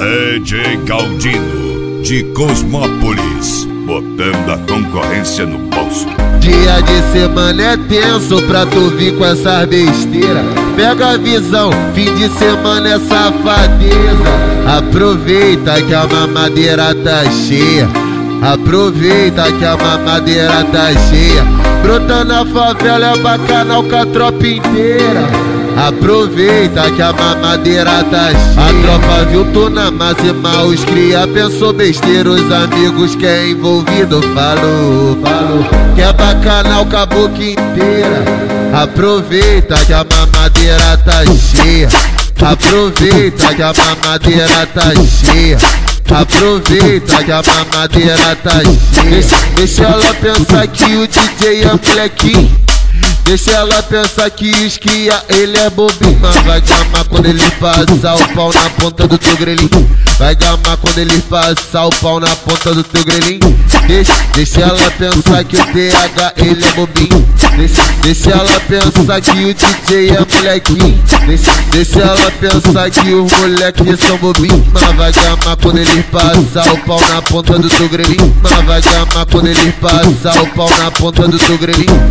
DJ Galdino, de Cosmópolis, botando a concorrência no bolso. Dia de semana é tenso pra tu vir com essas besteiras. Pega a visão, fim de semana é safadeza. Aproveita que a mamadeira tá cheia. Aproveita que a mamadeira tá cheia. Brota na favela é bacanal com a tropa inteira. Aproveita que a mamadeira tá cheia. A tropa viu tu na máxima, os cria pensou besteira. Os amigos que é envolvido falou que é bacanal com a boca inteira. Aproveita que a mamadeira tá cheia. Aproveita que a mamadeira tá cheia. Aproveita que a mamadeira tá cheia. Deixa ela pensar que o DJ é molequinho. Deixa ela pensar que esquia, ele é bobinho. Mas vai gamar quando ele passar o pau na ponta do teu grelhinho. Vai gamar quando ele passar o pau na ponta do teu grelhinho. Deixa ela pensar que o TH ele é bobinho. Deixa ela pensar que o DJ é molequinho. Deixa ela pensar que os moleques são bobinhos. Mas vai gamar quando ele passar o pau na ponta do teu grelhinho. Mas vai gamar quando ele passar o pau na ponta do teu grelhinho.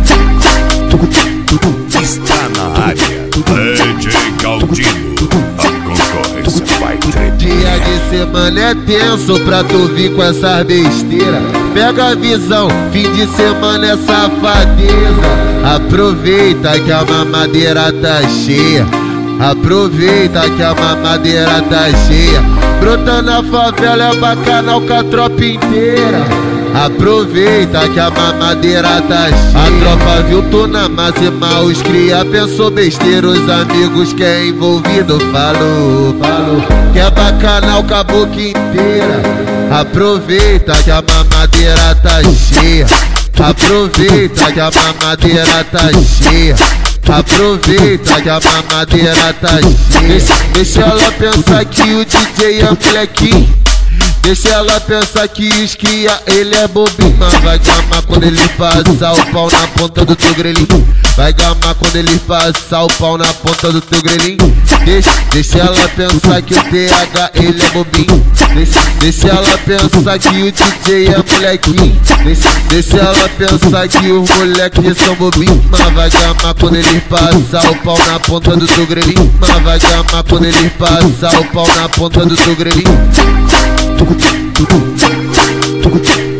Está na área, DJ Galdino, a concorrência vai tremer. Dia de semana é tenso pra tu vir com essas besteiras. Pega a visão, fim de semana é safadeza. Aproveita que a mamadeira tá cheia. Aproveita que a mamadeira tá cheia. Brota na favela é bacanal com a tropa inteira. Aproveita que a mamadeira tá cheia. A tropa viu tu na máxima, os cria pensou besteira. Os amigos que é envolvido falou que é bacanal com a boca inteira. Aproveita que a mamadeira tá cheia. Aproveita que a mamadeira tá cheia. Aproveita que a mamadeira tá cheia. Deixa ela pensar que o DJ é molequinho. Deixa ela pensar que esquia, ele é bobinho. Mas vai gamar quando ele passar o pau na ponta do teu grelhinho. Vai gamar quando ele passar o pau na ponta do teu grelhinho. Deixa ela pensar que o TH ele é bobinho. Deixa ela pensar que o DJ é molequinho. Deixa ela pensar que os moleques são bobinhos. Mas vai gamar quando ele passar o pau na ponta do teu grelhinho. Mas vai gamar quando ele passar o pau na ponta do teu grelhinho.